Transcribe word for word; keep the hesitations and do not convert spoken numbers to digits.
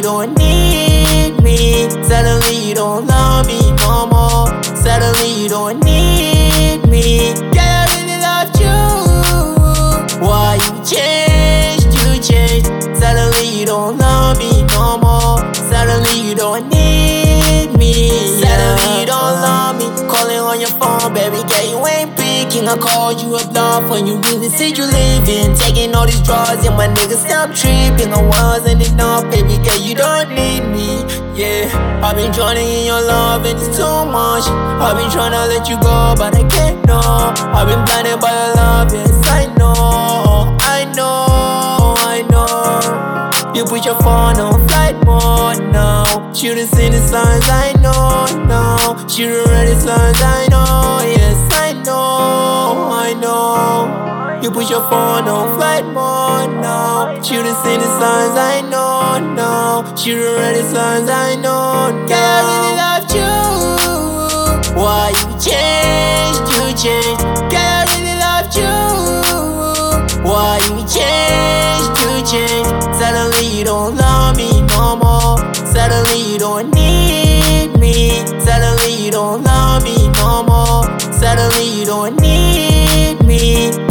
don't need me. Suddenly you don't love me no more. Suddenly you don't need me. Girl, I really loved you. Why you changed, you changed. Suddenly you don't love me no more. Suddenly you don't need me. Suddenly you don't love me. Calling on your phone, baby girl, you ain't picking. I called you up bluff when you really said you leaving. Taking all these drugs and my niggas stop tripping. I wasn't enough, baby girl, you don't need me. Yeah, I've been drowning in your love and it's too much. I've been trying to let you go, but I can't know. I've been blinded by your love, yes, I know. I know, I know. You put your phone on flight mode now. Should've seen the signs, I know now. Should've read the signs, I know. Yes, I know, I know. You put your phone on flight mode now. Should've seen the signs, I know now. Should've read the signs, I know now. Girl, I really loved you. Why you changed, you changed. Girl, I really loved you. Why you changed, you changed. Suddenly you don't love me no more. Suddenly you don't need me. Suddenly you don't love me no more. Suddenly you don't need me.